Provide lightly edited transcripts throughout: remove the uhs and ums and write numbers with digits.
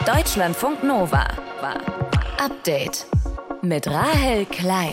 Deutschlandfunk Nova. Update mit Rahel Klein.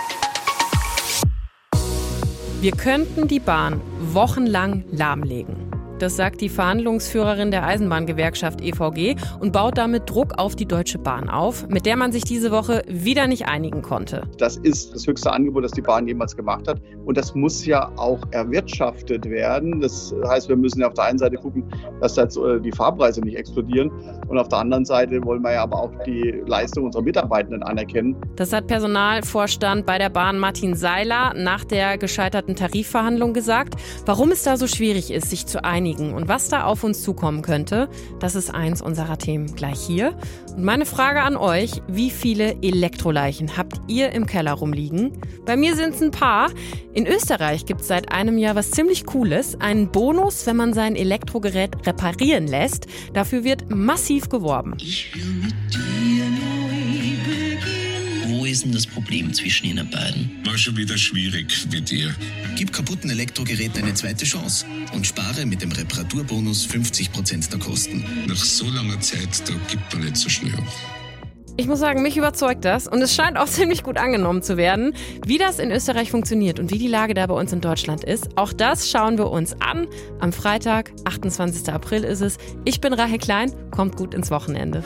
Wir könnten die Bahn wochenlang lahmlegen. Das sagt die Verhandlungsführerin der Eisenbahngewerkschaft EVG und baut damit Druck auf die Deutsche Bahn auf, mit der man sich diese Woche wieder nicht einigen konnte. Das ist das höchste Angebot, das die Bahn jemals gemacht hat. Und das muss ja auch erwirtschaftet werden. Das heißt, wir müssen ja auf der einen Seite gucken, dass jetzt die Fahrpreise nicht explodieren. Und auf der anderen Seite wollen wir ja aber auch die Leistung unserer Mitarbeitenden anerkennen. Das hat Personalvorstand bei der Bahn Martin Seiler nach der gescheiterten Tarifverhandlung gesagt. Warum es da so schwierig ist, sich zu einigen und was da auf uns zukommen könnte, das ist eins unserer Themen gleich hier. Und meine Frage an euch, wie viele Elektroleichen habt ihr im Keller rumliegen? Bei mir sind es ein paar. In Österreich gibt es seit einem Jahr was ziemlich Cooles, einen Bonus, wenn man sein Elektrogerät reparieren lässt. Dafür wird massiv geworben. Ich will mit dir neu beginnen. Wo ist denn das Problem zwischen Ihnen beiden? War schon wieder schwierig mit dir. Gib kaputten Elektrogeräten eine zweite Chance und spare mit dem Reparaturbonus 50% der Kosten. Nach so langer Zeit, da gibt man nicht so schnell auf. Ich muss sagen, mich überzeugt das und es scheint auch ziemlich gut angenommen zu werden. Wie das in Österreich funktioniert und wie die Lage da bei uns in Deutschland ist, auch das schauen wir uns an. Am Freitag, 28. April ist es. Ich bin Rahel Klein, kommt gut ins Wochenende.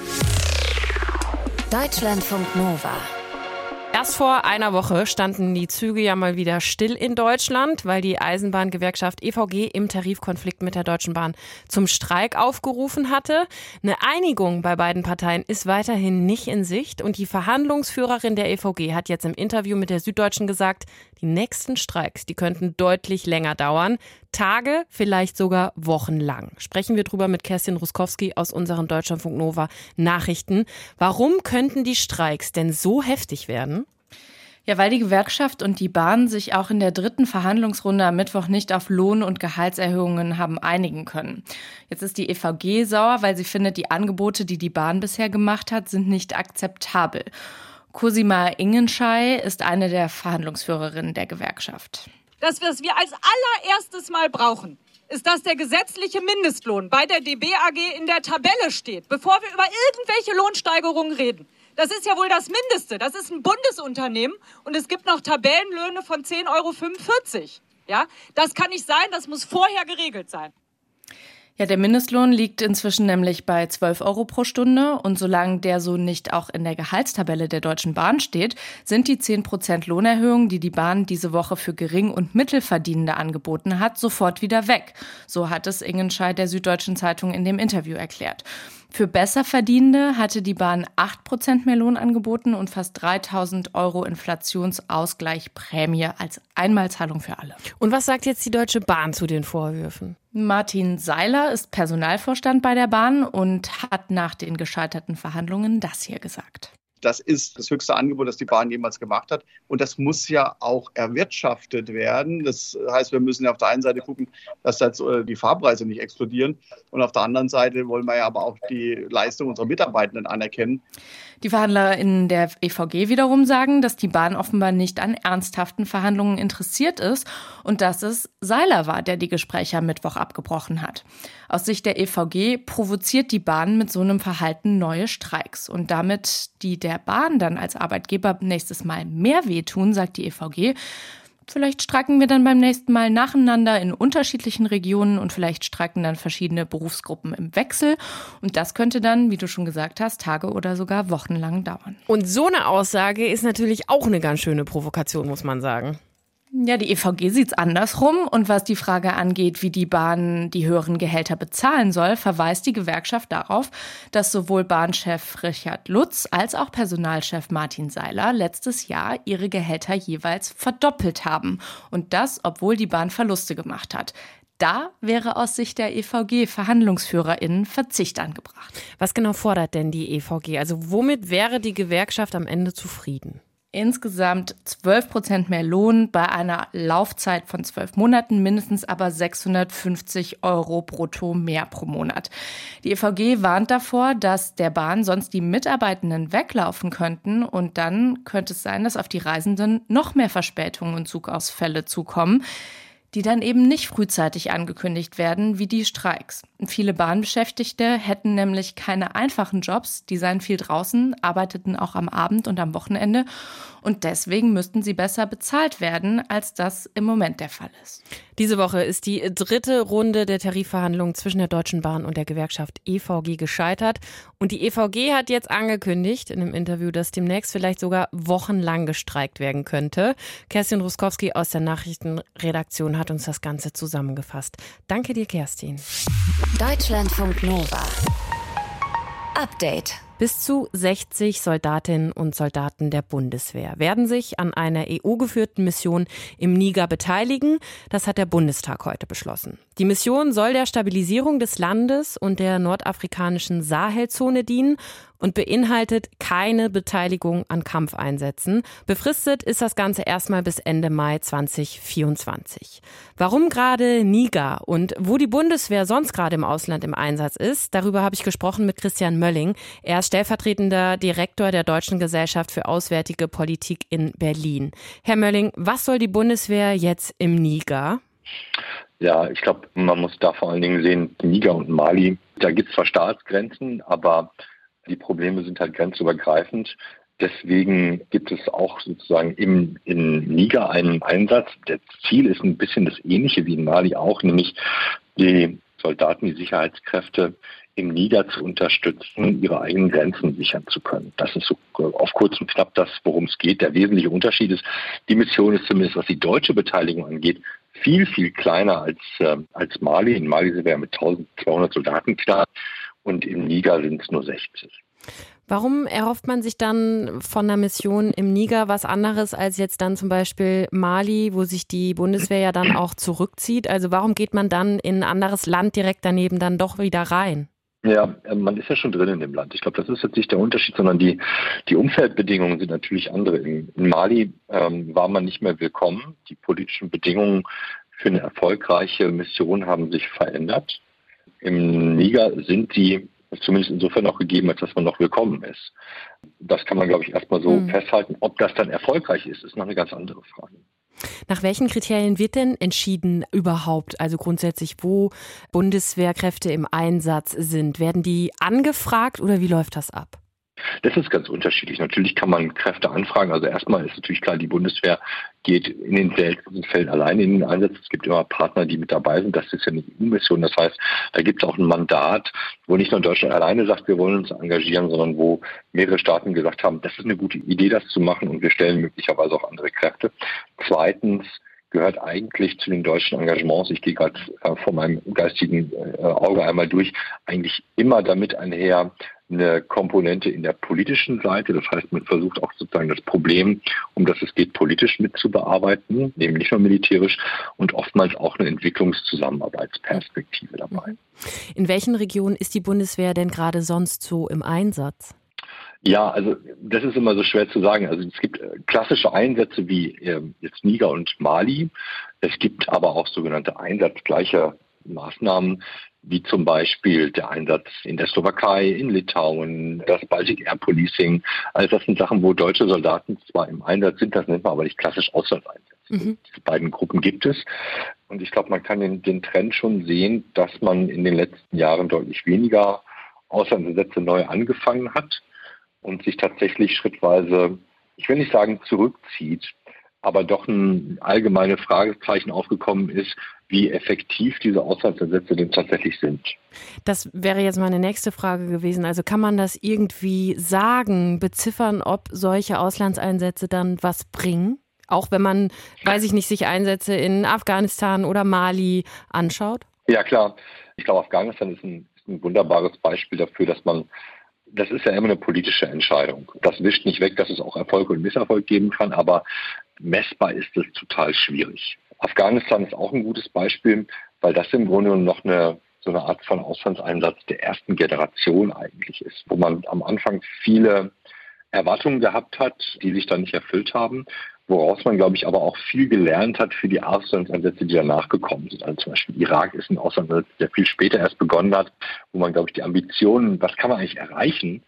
Deutschlandfunk Nova. Erst vor einer Woche standen die Züge ja mal wieder still in Deutschland, weil die Eisenbahngewerkschaft EVG im Tarifkonflikt mit der Deutschen Bahn zum Streik aufgerufen hatte. Eine Einigung bei beiden Parteien ist weiterhin nicht in Sicht und die Verhandlungsführerin der EVG hat jetzt im Interview mit der Süddeutschen gesagt, die nächsten Streiks, die könnten deutlich länger dauern. Tage, vielleicht sogar wochenlang. Sprechen wir drüber mit Kerstin Ruskowski aus unseren Deutschlandfunk Nova Nachrichten. Warum könnten die Streiks denn so heftig werden? Ja, weil die Gewerkschaft und die Bahn sich auch in der dritten Verhandlungsrunde am Mittwoch nicht auf Lohn- und Gehaltserhöhungen haben einigen können. Jetzt ist die EVG sauer, weil sie findet, die Angebote, die die Bahn bisher gemacht hat, sind nicht akzeptabel. Cosima Ingenschei ist eine der Verhandlungsführerinnen der Gewerkschaft. Das, was wir als allererstes Mal brauchen, ist, dass der gesetzliche Mindestlohn bei der DB AG in der Tabelle steht, bevor wir über irgendwelche Lohnsteigerungen reden. Das ist ja wohl das Mindeste. Das ist ein Bundesunternehmen und es gibt noch Tabellenlöhne von 10,45 €. Ja? Das kann nicht sein, das muss vorher geregelt sein. Ja, der Mindestlohn liegt inzwischen nämlich bei 12 € pro Stunde und solange der so nicht auch in der Gehaltstabelle der Deutschen Bahn steht, sind die 10% Lohnerhöhung, die die Bahn diese Woche für Gering- und Mittelverdienende angeboten hat, sofort wieder weg. So hat es Ingenschei der Süddeutschen Zeitung in dem Interview erklärt. Für Besserverdienende hatte die Bahn 8% mehr Lohn angeboten und fast 3.000 € Inflationsausgleichprämie als Einmalzahlung für alle. Und was sagt jetzt die Deutsche Bahn zu den Vorwürfen? Martin Seiler ist Personalvorstand bei der Bahn und hat nach den gescheiterten Verhandlungen das hier gesagt. Das ist das höchste Angebot, das die Bahn jemals gemacht hat. Und das muss ja auch erwirtschaftet werden. Das heißt, wir müssen ja auf der einen Seite gucken, dass jetzt die Fahrpreise nicht explodieren. Und auf der anderen Seite wollen wir ja aber auch die Leistung unserer Mitarbeitenden anerkennen. Die VerhandlerInnen der EVG wiederum sagen, dass die Bahn offenbar nicht an ernsthaften Verhandlungen interessiert ist und dass es Seiler war, der die Gespräche am Mittwoch abgebrochen hat. Aus Sicht der EVG provoziert die Bahn mit so einem Verhalten neue Streiks. Und damit die der Bahn dann als Arbeitgeber nächstes Mal mehr wehtun, sagt die EVG, vielleicht streiken wir dann beim nächsten Mal nacheinander in unterschiedlichen Regionen und vielleicht streiken dann verschiedene Berufsgruppen im Wechsel. Und das könnte dann, wie du schon gesagt hast, Tage oder sogar wochenlang dauern. Und so eine Aussage ist natürlich auch eine ganz schöne Provokation, muss man sagen. Ja, die EVG sieht's andersrum. Und was die Frage angeht, wie die Bahn die höheren Gehälter bezahlen soll, verweist die Gewerkschaft darauf, dass sowohl Bahnchef Richard Lutz als auch Personalchef Martin Seiler letztes Jahr ihre Gehälter jeweils verdoppelt haben. Und das, obwohl die Bahn Verluste gemacht hat. Da wäre aus Sicht der EVG-VerhandlungsführerInnen Verzicht angebracht. Was genau fordert denn die EVG? Also womit wäre die Gewerkschaft am Ende zufrieden? Insgesamt 12% mehr Lohn bei einer Laufzeit von 12 Monaten, mindestens aber 650 € brutto mehr pro Monat. Die EVG warnt davor, dass der Bahn sonst die Mitarbeitenden weglaufen könnten und dann könnte es sein, dass auf die Reisenden noch mehr Verspätungen und Zugausfälle zukommen. die dann eben nicht frühzeitig angekündigt werden, wie die Streiks. Viele Bahnbeschäftigte hätten nämlich keine einfachen Jobs, die seien viel draußen, arbeiteten auch am Abend und am Wochenende und deswegen müssten sie besser bezahlt werden, als das im Moment der Fall ist. Diese Woche ist die 3. Runde der Tarifverhandlungen zwischen der Deutschen Bahn und der Gewerkschaft EVG gescheitert. Und die EVG hat jetzt angekündigt in einem Interview, dass demnächst vielleicht sogar wochenlang gestreikt werden könnte. Kerstin Ruskowski aus der Nachrichtenredaktion hat uns das Ganze zusammengefasst. Danke dir, Kerstin. Deutschlandfunk Nova. Update. Bis zu 60 Soldatinnen und Soldaten der Bundeswehr werden sich an einer EU-geführten Mission im Niger beteiligen. Das hat der Bundestag heute beschlossen. Die Mission soll der Stabilisierung des Landes und der nordafrikanischen Sahelzone dienen und beinhaltet keine Beteiligung an Kampfeinsätzen. Befristet ist das Ganze erstmal bis Ende Mai 2024. Warum gerade Niger und wo die Bundeswehr sonst gerade im Ausland im Einsatz ist, darüber habe ich gesprochen mit Christian Mölling. Er ist stellvertretender Direktor der Deutschen Gesellschaft für Auswärtige Politik in Berlin. Herr Mölling, was soll die Bundeswehr jetzt im Niger? Ja, ich glaube, man muss da vor allen Dingen sehen, Niger und Mali, da gibt es zwar Staatsgrenzen, aber die Probleme sind halt grenzübergreifend. Deswegen gibt es auch sozusagen in Niger einen Einsatz. Das Ziel ist ein bisschen das Ähnliche wie in Mali auch, nämlich die Soldaten, die Sicherheitskräfte im Niger zu unterstützen, ihre eigenen Grenzen sichern zu können. Das ist so auf kurz und knapp das, worum es geht. Der wesentliche Unterschied ist, die Mission ist zumindest, was die deutsche Beteiligung angeht, viel, viel kleiner als Mali. In Mali sind wir ja mit 1200 Soldaten klar und im Niger sind es nur 60. Warum erhofft man sich dann von einer Mission im Niger was anderes als jetzt dann zum Beispiel Mali, wo sich die Bundeswehr ja dann auch zurückzieht? Also warum geht man dann in ein anderes Land direkt daneben dann doch wieder rein? Ja, man ist ja schon drin in dem Land. Ich glaube, das ist jetzt nicht der Unterschied, sondern die Umfeldbedingungen sind natürlich andere. In Mali war man nicht mehr willkommen. Die politischen Bedingungen für eine erfolgreiche Mission haben sich verändert. Im Niger sind die zumindest insofern noch gegeben, als dass man noch willkommen ist. Das kann man, glaube ich, erstmal so festhalten. Ob das dann erfolgreich ist, ist noch eine ganz andere Frage. Nach welchen Kriterien wird denn entschieden überhaupt, also grundsätzlich, wo Bundeswehrkräfte im Einsatz sind? Werden die angefragt oder wie läuft das ab? Das ist ganz unterschiedlich. Natürlich kann man Kräfte anfragen. Also erstmal ist natürlich klar, die Bundeswehr geht in den seltenen Fällen alleine in den Einsatz. Es gibt immer Partner, die mit dabei sind. Das ist ja eine EU-Mission. Das heißt, da gibt es auch ein Mandat, wo nicht nur Deutschland alleine sagt, wir wollen uns engagieren, sondern wo mehrere Staaten gesagt haben, das ist eine gute Idee, das zu machen und wir stellen möglicherweise auch andere Kräfte. Zweitens gehört eigentlich zu den deutschen Engagements, ich gehe gerade vor meinem geistigen Auge einmal durch, eigentlich immer damit einher eine Komponente in der politischen Seite. Das heißt, man versucht auch sozusagen das Problem, um das es geht, politisch mitzubearbeiten, eben nicht nur militärisch und oftmals auch eine Entwicklungszusammenarbeitsperspektive dabei. In welchen Regionen ist die Bundeswehr denn gerade sonst so im Einsatz? Ja, also das ist immer so schwer zu sagen. Also es gibt klassische Einsätze wie jetzt Niger und Mali. Es gibt aber auch sogenannte einsatzgleiche Maßnahmen, wie zum Beispiel der Einsatz in der Slowakei, in Litauen, das Baltic Air Policing. Also das sind Sachen, wo deutsche Soldaten zwar im Einsatz sind, das nennt man aber nicht klassisch Auslandseinsätze. Diese beiden Gruppen gibt es. Und ich glaube, man kann den Trend schon sehen, dass man in den letzten Jahren deutlich weniger Auslandseinsätze neu angefangen hat und sich tatsächlich schrittweise, ich will nicht sagen zurückzieht, aber doch ein allgemeines Fragezeichen aufgekommen ist, wie effektiv diese Auslandseinsätze denn tatsächlich sind. Das wäre jetzt meine nächste Frage gewesen. Also kann man das irgendwie sagen, beziffern, ob solche Auslandseinsätze dann was bringen? Auch wenn man, weiß ich nicht, sich Einsätze in Afghanistan oder Mali anschaut? Ja, klar. Ich glaube, Afghanistan ist ein wunderbares Beispiel dafür, das ist ja immer eine politische Entscheidung. Das wischt nicht weg, dass es auch Erfolg und Misserfolg geben kann, aber messbar ist es total schwierig. Afghanistan ist auch ein gutes Beispiel, weil das im Grunde noch so eine Art von Auslandseinsatz der ersten Generation eigentlich ist, wo man am Anfang viele Erwartungen gehabt hat, die sich dann nicht erfüllt haben, woraus man, glaube ich, aber auch viel gelernt hat für die Auslandseinsätze, die danach gekommen sind. Also zum Beispiel Irak ist ein Auslandseinsatz, der viel später erst begonnen hat, wo man, glaube ich, die Ambitionen, was kann man eigentlich erreichen,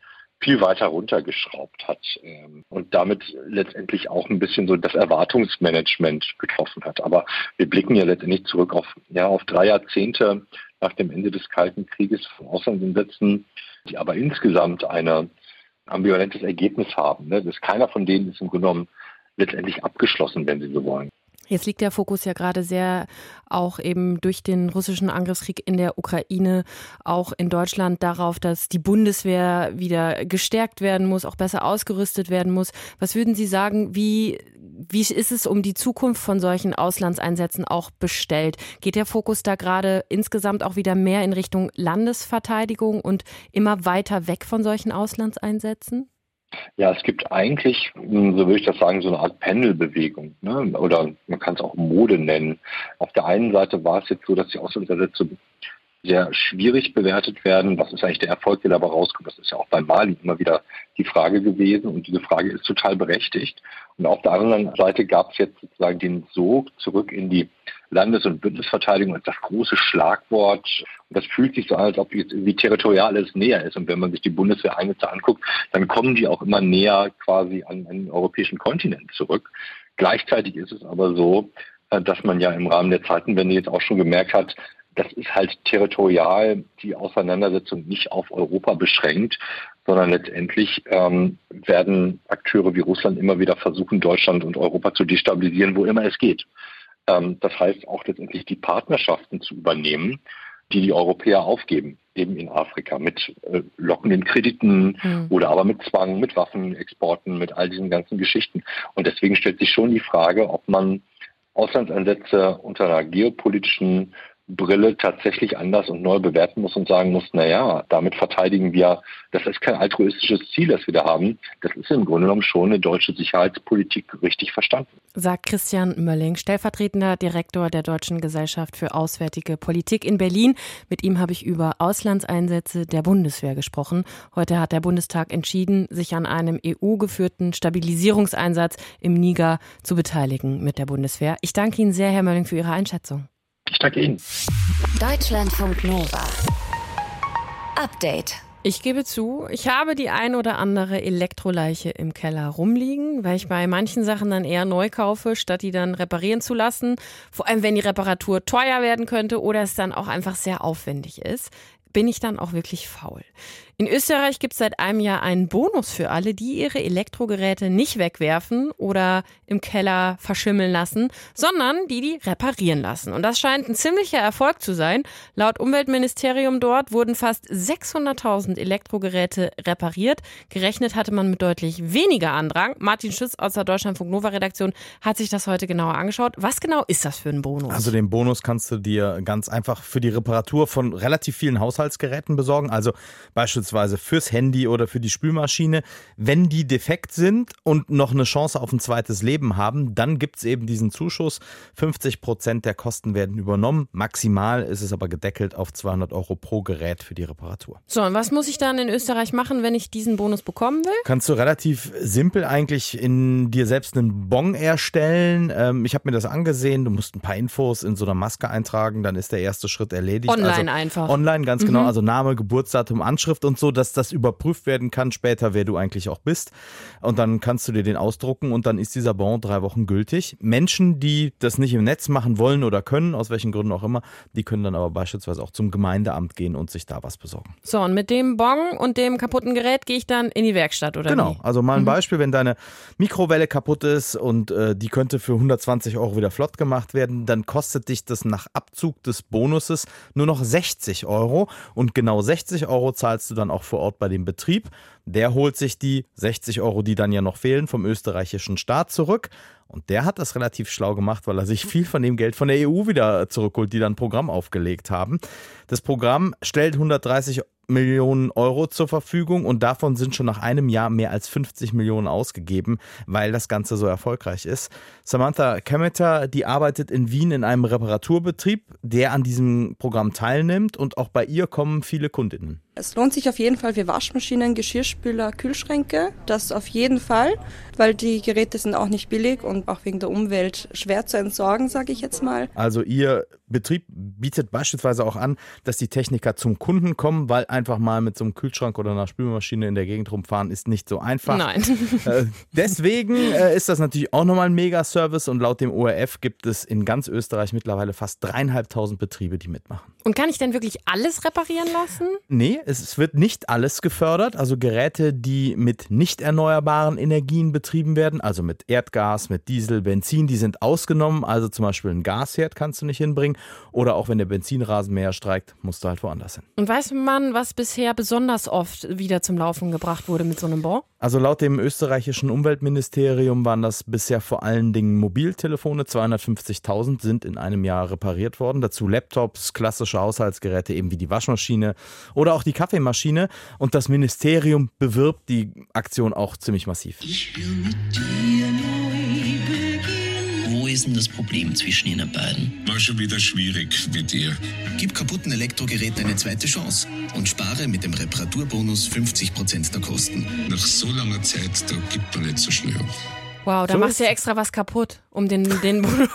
viel weiter runtergeschraubt hat und damit letztendlich auch ein bisschen so das Erwartungsmanagement getroffen hat. Aber wir blicken ja letztendlich zurück auf 3 Jahrzehnte nach dem Ende des Kalten Krieges von Auslandseinsätzen, die aber insgesamt ein ambivalentes Ergebnis haben. Das keiner von denen ist im Grunde genommen letztendlich abgeschlossen, wenn Sie so wollen. Jetzt liegt der Fokus ja gerade sehr auch eben durch den russischen Angriffskrieg in der Ukraine auch in Deutschland darauf, dass die Bundeswehr wieder gestärkt werden muss, auch besser ausgerüstet werden muss. Was würden Sie sagen, wie ist es um die Zukunft von solchen Auslandseinsätzen auch bestellt? Geht der Fokus da gerade insgesamt auch wieder mehr in Richtung Landesverteidigung und immer weiter weg von solchen Auslandseinsätzen? Ja, es gibt eigentlich, so würde ich das sagen, so eine Art Pendelbewegung, ne? Oder man kann es auch Mode nennen. Auf der einen Seite war es jetzt so, dass die Auslandseinsätze sehr schwierig bewertet werden. Was ist eigentlich der Erfolg, der dabei rauskommt? Das ist ja auch bei Mali immer wieder die Frage gewesen und diese Frage ist total berechtigt. Und auf der anderen Seite gab es jetzt sozusagen den Sog zurück in die Landes- und Bündnisverteidigung als das große Schlagwort. Und das fühlt sich so an, als ob jetzt irgendwie territorial alles näher ist. Und wenn man sich die Bundeswehreinsätze anguckt, dann kommen die auch immer näher quasi an den europäischen Kontinent zurück. Gleichzeitig ist es aber so, dass man ja im Rahmen der Zeitenwende jetzt auch schon gemerkt hat, das ist halt territorial die Auseinandersetzung nicht auf Europa beschränkt, sondern letztendlich werden Akteure wie Russland immer wieder versuchen, Deutschland und Europa zu destabilisieren, wo immer es geht. Das heißt auch letztendlich die Partnerschaften zu übernehmen, die Europäer aufgeben, eben in Afrika, mit lockenden Krediten oder aber mit Zwang, mit Waffenexporten, mit all diesen ganzen Geschichten. Und deswegen stellt sich schon die Frage, ob man Auslandseinsätze unter einer geopolitischen Brille tatsächlich anders und neu bewerten muss und sagen muss, damit verteidigen wir, das ist kein altruistisches Ziel, das wir da haben. Das ist im Grunde genommen schon eine deutsche Sicherheitspolitik richtig verstanden. Sagt Christian Mölling, stellvertretender Direktor der Deutschen Gesellschaft für Auswärtige Politik in Berlin. Mit ihm habe ich über Auslandseinsätze der Bundeswehr gesprochen. Heute hat der Bundestag entschieden, sich an einem EU-geführten Stabilisierungseinsatz im Niger zu beteiligen mit der Bundeswehr. Ich danke Ihnen sehr, Herr Mölling, für Ihre Einschätzung. Ich danke Ihnen. Deutschlandfunk Nova. Update. Ich gebe zu, ich habe die ein oder andere Elektroleiche im Keller rumliegen, weil ich bei manchen Sachen dann eher neu kaufe, statt die dann reparieren zu lassen. Vor allem, wenn die Reparatur teuer werden könnte oder es dann auch einfach sehr aufwendig ist, bin ich dann auch wirklich faul. In Österreich gibt es seit einem Jahr einen Bonus für alle, die ihre Elektrogeräte nicht wegwerfen oder im Keller verschimmeln lassen, sondern die reparieren lassen. Und das scheint ein ziemlicher Erfolg zu sein. Laut Umweltministerium dort wurden fast 600.000 Elektrogeräte repariert. Gerechnet hatte man mit deutlich weniger Andrang. Martin Schütz aus der Deutschlandfunk Nova Redaktion hat sich das heute genauer angeschaut. Was genau ist das für ein Bonus? Also den Bonus kannst du dir ganz einfach für die Reparatur von relativ vielen Haushaltsgeräten besorgen. Also beispielsweise fürs Handy oder für die Spülmaschine. Wenn die defekt sind und noch eine Chance auf ein zweites Leben haben, dann gibt es eben diesen Zuschuss. 50% der Kosten werden übernommen. Maximal ist es aber gedeckelt auf 200 € pro Gerät für die Reparatur. So, und was muss ich dann in Österreich machen, wenn ich diesen Bonus bekommen will? Kannst du relativ simpel eigentlich in dir selbst einen Bon erstellen. Ich habe mir das angesehen. Du musst ein paar Infos in so einer Maske eintragen, dann ist der erste Schritt erledigt. Online einfach. Online, ganz genau. Also Name, Geburtsdatum, Anschrift und so, dass das überprüft werden kann später, wer du eigentlich auch bist. Und dann kannst du dir den ausdrucken und dann ist dieser Bon 3 Wochen gültig. Menschen, die das nicht im Netz machen wollen oder können, aus welchen Gründen auch immer, die können dann aber beispielsweise auch zum Gemeindeamt gehen und sich da was besorgen. So, und mit dem Bon und dem kaputten Gerät gehe ich dann in die Werkstatt, oder Genau, wie? Also mal ein Beispiel, wenn deine Mikrowelle kaputt ist und die könnte für 120 € wieder flott gemacht werden, dann kostet dich das nach Abzug des Bonuses nur noch 60 € und genau 60 € zahlst du dann auch vor Ort bei dem Betrieb. Der holt sich die 60 €, die dann ja noch fehlen, vom österreichischen Staat zurück. Und der hat das relativ schlau gemacht, weil er sich viel von dem Geld von der EU wieder zurückholt, die dann ein Programm aufgelegt haben. Das Programm stellt 130 Millionen € zur Verfügung und davon sind schon nach einem Jahr mehr als 50 Millionen ausgegeben, weil das Ganze so erfolgreich ist. Samantha Kemeter, die arbeitet in Wien in einem Reparaturbetrieb, der an diesem Programm teilnimmt und auch bei ihr kommen viele Kundinnen. Es lohnt sich auf jeden Fall für Waschmaschinen, Geschirrspüler, Kühlschränke. Das auf jeden Fall, weil die Geräte sind auch nicht billig und auch wegen der Umwelt schwer zu entsorgen, sage ich jetzt mal. Also Ihr Betrieb bietet beispielsweise auch an, dass die Techniker zum Kunden kommen, weil einfach mal mit so einem Kühlschrank oder einer Spülmaschine in der Gegend rumfahren ist nicht so einfach. Nein. Deswegen ist das natürlich auch nochmal ein Mega-Service und laut dem ORF gibt es in ganz Österreich mittlerweile fast 3.500 Betriebe, die mitmachen. Und kann ich denn wirklich alles reparieren lassen? Nee, es wird nicht alles gefördert. Also Geräte, die mit nicht erneuerbaren Energien betrieben werden, also mit Erdgas, mit Diesel, Benzin, die sind ausgenommen. Also zum Beispiel ein Gasherd kannst du nicht hinbringen. Oder auch wenn der Benzinrasenmäher streikt, musst du halt woanders hin. Und weiß man, was bisher besonders oft wieder zum Laufen gebracht wurde mit so einem Bon? Also laut dem österreichischen Umweltministerium waren das bisher vor allen Dingen Mobiltelefone. 250.000 sind in einem Jahr repariert worden. Dazu Laptops, klassische Haushaltsgeräte eben wie die Waschmaschine oder auch die Kaffeemaschine. Und das Ministerium bewirbt die Aktion auch ziemlich massiv. Ich will mit dir neu beginnen. Wo ist denn das Problem zwischen Ihnen beiden? War schon wieder schwierig mit ihr. Gib kaputten Elektrogeräten eine zweite Chance und spare mit dem Reparaturbonus 50% der Kosten. Nach so langer Zeit, da gibt man nicht so schnell auf. Wow, da So machst du ja ist- extra was kaputt, um den Bonus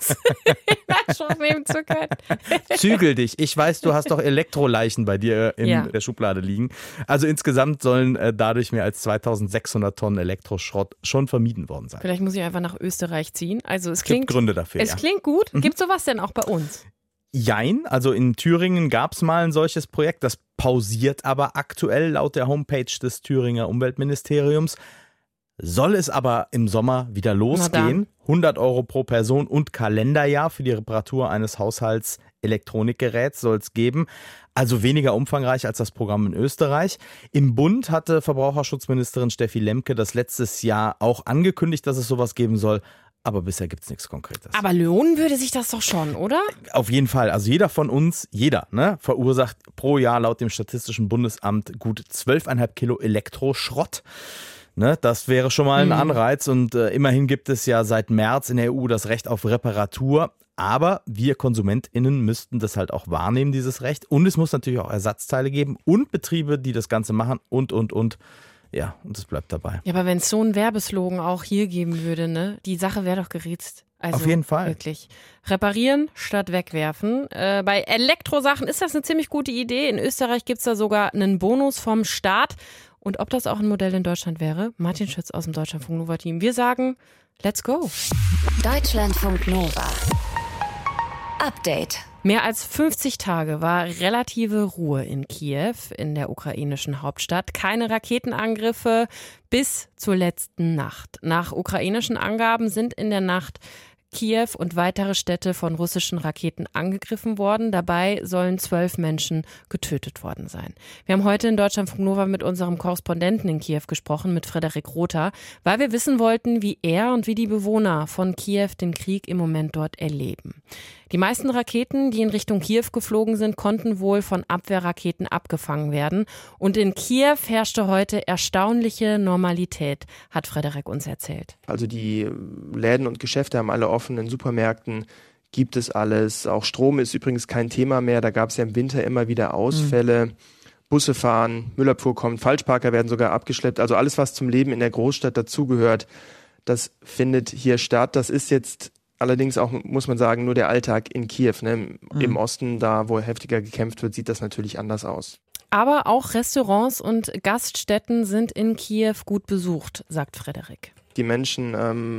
in Anspruch nehmen zu können. Zügel dich. Ich weiß, du hast doch Elektroleichen bei dir in der Schublade liegen. Also insgesamt sollen dadurch mehr als 2.600 Tonnen Elektroschrott schon vermieden worden sein. Vielleicht muss ich einfach nach Österreich ziehen. Also es Es klingt, gibt Gründe dafür, es ja. klingt gut. Gibt sowas denn auch bei uns? Jein, also in Thüringen gab es mal ein solches Projekt, das pausiert aber aktuell laut der Homepage des Thüringer Umweltministeriums. Soll es aber im Sommer wieder losgehen, 100 € pro Person und Kalenderjahr für die Reparatur eines Haushalts-Elektronikgeräts soll es geben. Also weniger umfangreich als das Programm in Österreich. Im Bund hatte Verbraucherschutzministerin Steffi Lemke das letztes Jahr auch angekündigt, dass es sowas geben soll. Aber bisher gibt es nichts Konkretes. Aber lohnen würde sich das doch schon, oder? Auf jeden Fall. Also jeder von uns, verursacht pro Jahr laut dem Statistischen Bundesamt gut 12,5 Kilo Elektroschrott. Ne, das wäre schon mal ein Anreiz und immerhin gibt es ja seit März in der EU das Recht auf Reparatur. Aber wir KonsumentInnen müssten das halt auch wahrnehmen, dieses Recht. Und es muss natürlich auch Ersatzteile geben und Betriebe, die das Ganze machen und. Ja, und es bleibt dabei. Ja, aber wenn es so einen Werbeslogan auch hier geben würde, ne, die Sache wäre doch geritzt. Also Auf jeden Fall. Wirklich. Reparieren statt wegwerfen. Bei Elektrosachen ist das eine ziemlich gute Idee. In Österreich gibt es da sogar einen Bonus vom Staat. Und ob das auch ein Modell in Deutschland wäre? Martin Schütz aus dem Deutschlandfunk Nova Team. Wir sagen, let's go. Deutschlandfunk Nova. Update. Mehr als 50 Tage war relative Ruhe in Kiew, in der ukrainischen Hauptstadt. Keine Raketenangriffe bis zur letzten Nacht. Nach ukrainischen Angaben sind in der Nacht Kiew und weitere Städte von russischen Raketen angegriffen worden. Dabei sollen 12 Menschen getötet worden sein. Wir haben heute in Deutschlandfunk Nova mit unserem Korrespondenten in Kiew gesprochen, mit Frederik Rother, weil wir wissen wollten, wie er und wie die Bewohner von Kiew den Krieg im Moment dort erleben. Die meisten Raketen, die in Richtung Kiew geflogen sind, konnten wohl von Abwehrraketen abgefangen werden. Und in Kiew herrschte heute erstaunliche Normalität, hat Frederik uns erzählt. Also die Läden und Geschäfte haben alle offen, in Supermärkten gibt es alles. Auch Strom ist übrigens kein Thema mehr, da gab es ja im Winter immer wieder Ausfälle. Busse fahren, Müllabfuhr kommt, Falschparker werden sogar abgeschleppt. Also alles, was zum Leben in der Großstadt dazugehört, das findet hier statt. Das ist jetzt allerdings auch, muss man sagen, nur der Alltag in Kiew. Ne? Im Osten, da wo heftiger gekämpft wird, sieht das natürlich anders aus. Aber auch Restaurants und Gaststätten sind in Kiew gut besucht, sagt Frederik. Die Menschen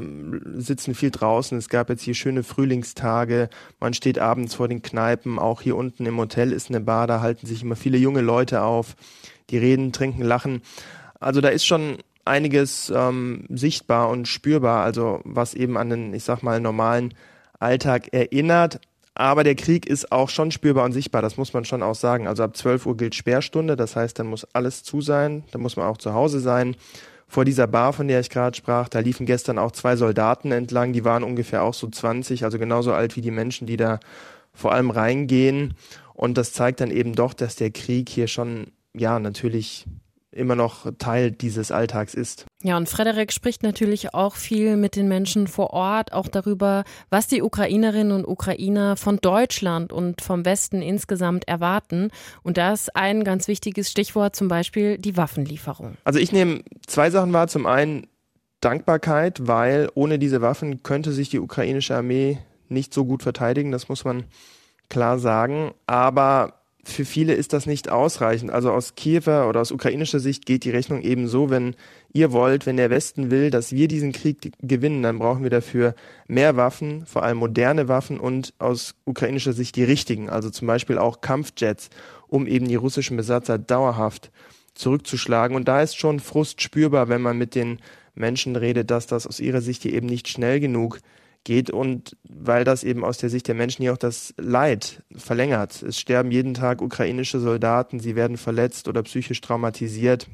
sitzen viel draußen. Es gab jetzt hier schöne Frühlingstage. Man steht abends vor den Kneipen. Auch hier unten im Hotel ist eine Bar. Da halten sich immer viele junge Leute auf. Die reden, trinken, lachen. Also da ist schon einiges sichtbar und spürbar. Also was eben an den, ich sag mal, normalen Alltag erinnert. Aber der Krieg ist auch schon spürbar und sichtbar. Das muss man schon auch sagen. Also ab 12 Uhr gilt Sperrstunde. Das heißt, dann muss alles zu sein. Dann muss man auch zu Hause sein. Vor dieser Bar, von der ich gerade sprach, da liefen gestern auch 2 Soldaten entlang, die waren ungefähr auch so 20, also genauso alt wie die Menschen, die da vor allem reingehen. Und das zeigt dann eben doch, dass der Krieg hier schon, ja, natürlich immer noch Teil dieses Alltags ist. Ja, und Frederik spricht natürlich auch viel mit den Menschen vor Ort, auch darüber, was die Ukrainerinnen und Ukrainer von Deutschland und vom Westen insgesamt erwarten. Und da ist ein ganz wichtiges Stichwort zum Beispiel die Waffenlieferung. Also ich nehme 2 Sachen wahr. Zum einen Dankbarkeit, weil ohne diese Waffen könnte sich die ukrainische Armee nicht so gut verteidigen, das muss man klar sagen. Aber für viele ist das nicht ausreichend. Also aus Kiewer oder aus ukrainischer Sicht geht die Rechnung eben so, wenn ihr wollt, wenn der Westen will, dass wir diesen Krieg gewinnen, dann brauchen wir dafür mehr Waffen, vor allem moderne Waffen und aus ukrainischer Sicht die richtigen, also zum Beispiel auch Kampfjets, um eben die russischen Besatzer dauerhaft zurückzuschlagen. Und da ist schon Frust spürbar, wenn man mit den Menschen redet, dass das aus ihrer Sicht hier eben nicht schnell genug geht und weil das eben aus der Sicht der Menschen hier auch das Leid verlängert. Es sterben jeden Tag ukrainische Soldaten, sie werden verletzt oder psychisch traumatisiert.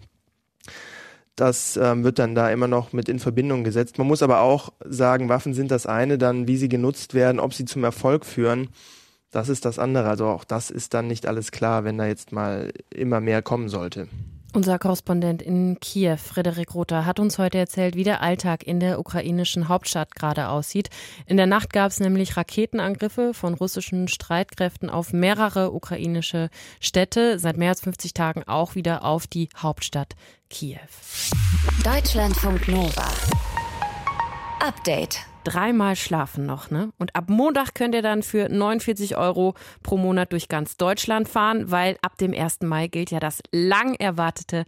Das wird dann da immer noch mit in Verbindung gesetzt. Man muss aber auch sagen, Waffen sind das eine, dann wie sie genutzt werden, ob sie zum Erfolg führen, das ist das andere. Also auch das ist dann nicht alles klar, wenn da jetzt mal immer mehr kommen sollte. Unser Korrespondent in Kiew, Frederik Rother, hat uns heute erzählt, wie der Alltag in der ukrainischen Hauptstadt gerade aussieht. In der Nacht gab es nämlich Raketenangriffe von russischen Streitkräften auf mehrere ukrainische Städte, seit mehr als 50 Tagen auch wieder auf die Hauptstadt Kiew. Deutschlandfunk Nova. Update. 3-mal schlafen noch, ne? Und ab Montag könnt ihr dann für 49 € pro Monat durch ganz Deutschland fahren, weil ab dem 1. Mai gilt ja das lang erwartete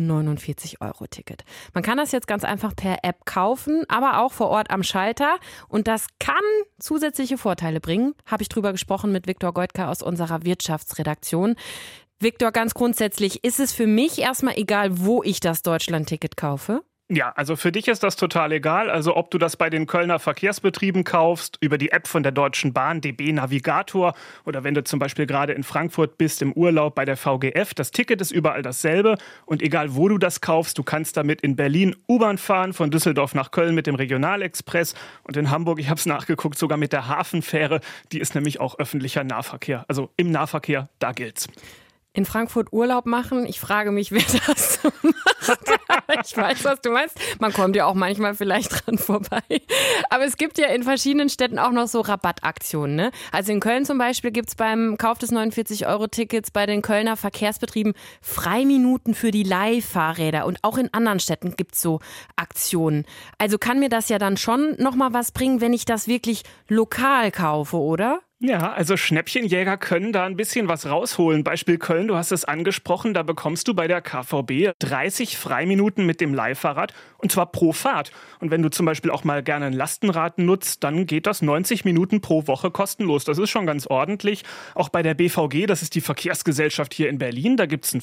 49-€-Ticket. Man kann das jetzt ganz einfach per App kaufen, aber auch vor Ort am Schalter. Und das kann zusätzliche Vorteile bringen. Habe ich drüber gesprochen mit Viktor Goitka aus unserer Wirtschaftsredaktion. Viktor, ganz grundsätzlich, ist es für mich erstmal egal, wo ich das Deutschland-Ticket kaufe? Ja, also für dich ist das total egal. Also ob du das bei den Kölner Verkehrsbetrieben kaufst, über die App von der Deutschen Bahn, DB Navigator, oder wenn du zum Beispiel gerade in Frankfurt bist im Urlaub bei der VGF, das Ticket ist überall dasselbe. Und egal wo du das kaufst, du kannst damit in Berlin U-Bahn fahren, von Düsseldorf nach Köln mit dem Regionalexpress und in Hamburg, ich habe es nachgeguckt, sogar mit der Hafenfähre. Die ist nämlich auch öffentlicher Nahverkehr. Also im Nahverkehr, da gilt's. In Frankfurt Urlaub machen? Ich frage mich, wer das so macht. Ich weiß, was du meinst. Man kommt ja auch manchmal vielleicht dran vorbei. Aber es gibt ja in verschiedenen Städten auch noch so Rabattaktionen, ne? Also in Köln zum Beispiel gibt es beim Kauf des 49-€-Tickets bei den Kölner Verkehrsbetrieben Freiminuten für die Leihfahrräder. Und auch in anderen Städten gibt es so Aktionen. Also kann mir das ja dann schon nochmal was bringen, wenn ich das wirklich lokal kaufe, oder? Ja, also Schnäppchenjäger können da ein bisschen was rausholen. Beispiel Köln, du hast es angesprochen, da bekommst du bei der KVB 30 Freiminuten mit dem Leihfahrrad und zwar pro Fahrt. Und wenn du zum Beispiel auch mal gerne ein Lastenrad nutzt, dann geht das 90 Minuten pro Woche kostenlos. Das ist schon ganz ordentlich. Auch bei der BVG, das ist die Verkehrsgesellschaft hier in Berlin, da gibt es einen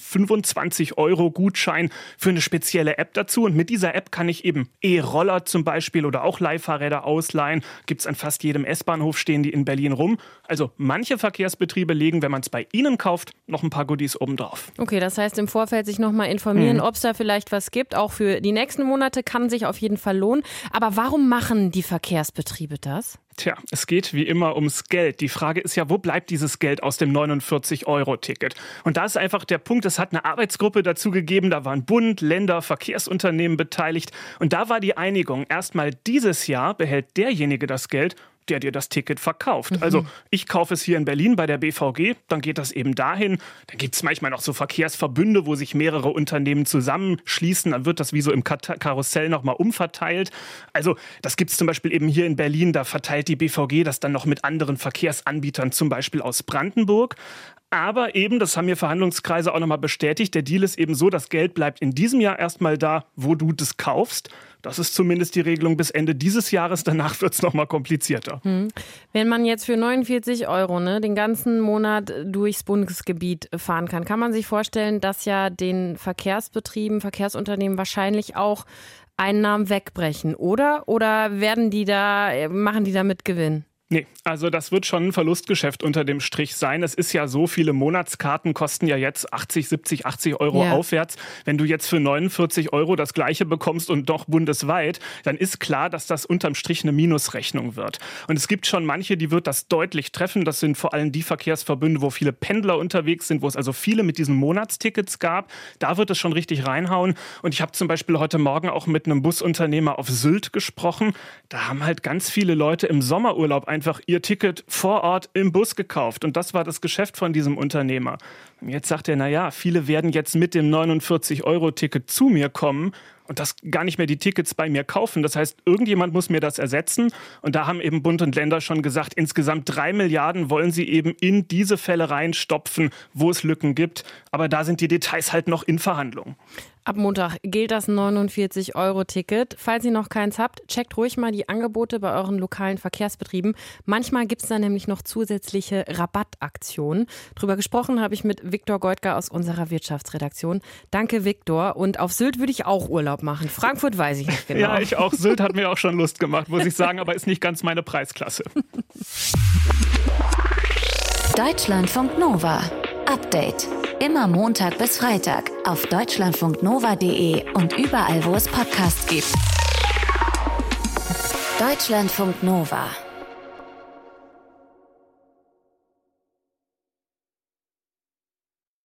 25-€-Gutschein für eine spezielle App dazu. Und mit dieser App kann ich eben E-Roller zum Beispiel oder auch Leihfahrräder ausleihen. Gibt es an fast jedem S-Bahnhof, stehen die in Berlin rum. Also manche Verkehrsbetriebe legen, wenn man es bei ihnen kauft, noch ein paar Goodies obendrauf. Okay, das heißt im Vorfeld sich nochmal informieren, ob es da vielleicht was gibt. Auch für die nächsten Monate kann sich auf jeden Fall lohnen. Aber warum machen die Verkehrsbetriebe das? Tja, es geht wie immer ums Geld. Die Frage ist ja, wo bleibt dieses Geld aus dem 49-€-Ticket? Und da ist einfach der Punkt, es hat eine Arbeitsgruppe dazu gegeben, da waren Bund, Länder, Verkehrsunternehmen beteiligt. Und da war die Einigung, erstmal dieses Jahr behält derjenige das Geld, der dir das Ticket verkauft. Also ich kaufe es hier in Berlin bei der BVG, dann geht das eben dahin. Dann gibt es manchmal noch so Verkehrsverbünde, wo sich mehrere Unternehmen zusammenschließen. Dann wird das wie so im Karussell nochmal umverteilt. Also das gibt es zum Beispiel eben hier in Berlin. Da verteilt die BVG das dann noch mit anderen Verkehrsanbietern, zum Beispiel aus Brandenburg. Aber eben, das haben mir Verhandlungskreise auch nochmal bestätigt, der Deal ist eben so, das Geld bleibt in diesem Jahr erstmal da, wo du das kaufst. Das ist zumindest die Regelung bis Ende dieses Jahres. Danach wird es nochmal komplizierter. Wenn man jetzt für 49 € den ganzen Monat durchs Bundesgebiet fahren kann, kann man sich vorstellen, dass ja den Verkehrsbetrieben, Verkehrsunternehmen wahrscheinlich auch Einnahmen wegbrechen, oder? Oder machen die damit Gewinn? Nee, also das wird schon ein Verlustgeschäft unter dem Strich sein. Es ist ja so, viele Monatskarten kosten ja jetzt 80, 70, 80 € aufwärts. Wenn du jetzt für 49 € das Gleiche bekommst und doch bundesweit, dann ist klar, dass das unterm Strich eine Minusrechnung wird. Und es gibt schon manche, die wird das deutlich treffen. Das sind vor allem die Verkehrsverbünde, wo viele Pendler unterwegs sind, wo es also viele mit diesen Monatstickets gab. Da wird es schon richtig reinhauen. Und ich habe zum Beispiel heute Morgen auch mit einem Busunternehmer auf Sylt gesprochen. Da haben halt ganz viele Leute im Sommerurlaub einfach ihr Ticket vor Ort im Bus gekauft. Und das war das Geschäft von diesem Unternehmer. Jetzt sagt er, naja, viele werden jetzt mit dem 49-Euro-Ticket zu mir kommen und das gar nicht mehr die Tickets bei mir kaufen. Das heißt, irgendjemand muss mir das ersetzen. Und da haben eben Bund und Länder schon gesagt, insgesamt 3 Milliarden wollen sie eben in diese Fälle reinstopfen, wo es Lücken gibt. Aber da sind die Details halt noch in Verhandlungen. Ab Montag gilt das 49-Euro-Ticket. Falls ihr noch keins habt, checkt ruhig mal die Angebote bei euren lokalen Verkehrsbetrieben. Manchmal gibt es da nämlich noch zusätzliche Rabattaktionen. Drüber gesprochen habe ich mit Viktor Goldger aus unserer Wirtschaftsredaktion. Danke, Viktor. Und auf Sylt würde ich auch Urlaub machen. Frankfurt weiß ich nicht genau. Ja, ich auch. Sylt hat mir auch schon Lust gemacht, muss ich sagen, aber ist nicht ganz meine Preisklasse. Deutschlandfunk Nova. Update. Immer Montag bis Freitag auf deutschlandfunknova.de und überall, wo es Podcasts gibt. Deutschlandfunk Nova.